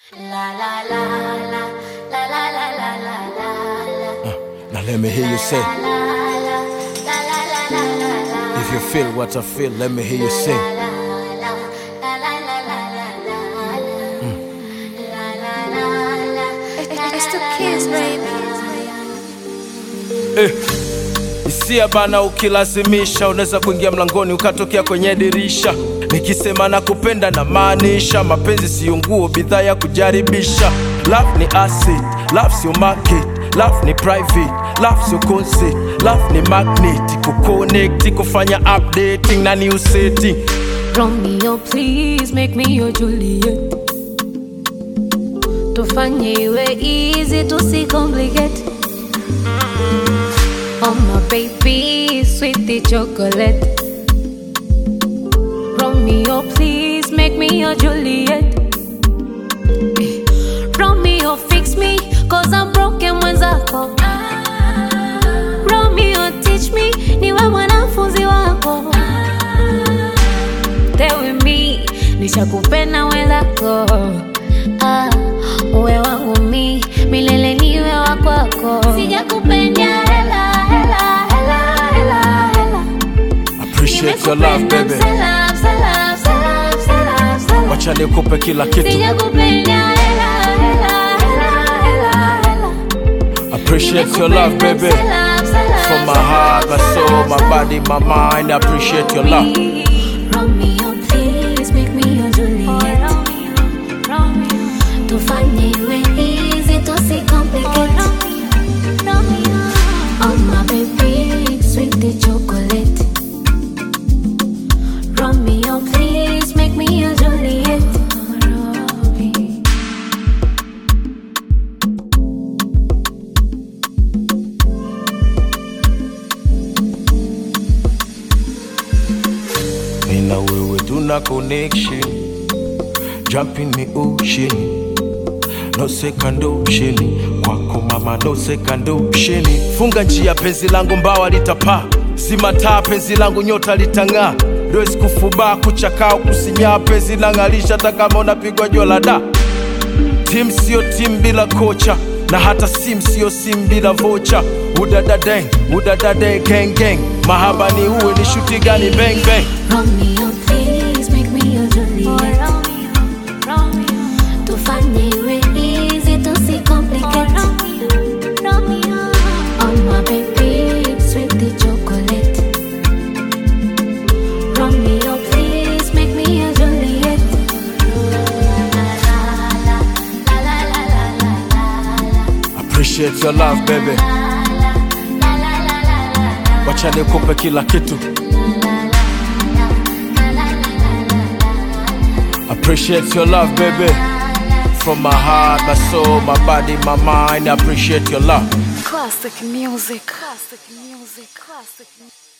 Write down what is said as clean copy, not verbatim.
Now let me hear you say, if you feel what I feel, let me hear you sing. It's the kids, baby. Hisia bana, ukilazimisha unaweza kuingia mlangoni ukatokea kwenye dirisha. Nikisema nakupenda na maanisha, mapenzi sio nguo, bidhaa ya kujaribisha. Love ni acid, love sio market, love ni private, love sio concert, love ni magnet, kuconnect, kufanya updating na new setting. Romeo, please make me your Juliet. Tufanye iwe easy, tusicomplicate. Oh my baby, sweetie chocolate. Romeo, please make me your Juliet. Romeo, fix me, cause I'm broken mwenzako. Romeo, teach me, niwe mwanafunzi wako. Stay with me, nishakupenda wenzako. Uwe wangu mi, milele niwe wakwako. Sijakupenda hela, hela, hela, hela, hela. Appreciate your love, baby. Wacha nikupe kila kitu. Sijakupenda hela, hela, hela, hela, hela. Appreciate your love, baby. From my heart, my soul, my body, my mind. I appreciate your love. Romeo, please make me your Juliet. Tufanye iwe easy, tusicomplicate. Oh my baby, sweetie chocolate. Romeo, please make me your Juliet. Nina wewe tuna connection, jump in the ocean. No second option, kwako mama no second option. Funga njia penzi langu mbawa litapaa, zima taa penzi langu nyota litang'aa. Dois kufuba kuchakao kusinya penzi langalisha hata kama unapigwa jua la da. Team sio team bila kocha, na hata sim sio sim bila vocha. Udadadeng, gang gang. Mahaba ni uwe ni shuti gani bang bang. Romeo, please make me your Juliet. Tufanye iwe easy, tusicomplicate. Oh my baby, sweetie chocolate. Romeo, please make me your Juliet. Appreciate your love, baby. Wacha nikupe kila kitu. Appreciate your love, baby. From my heart, my soul, my body, my mind. I appreciate your love. Classic music. Classic music. Classic music.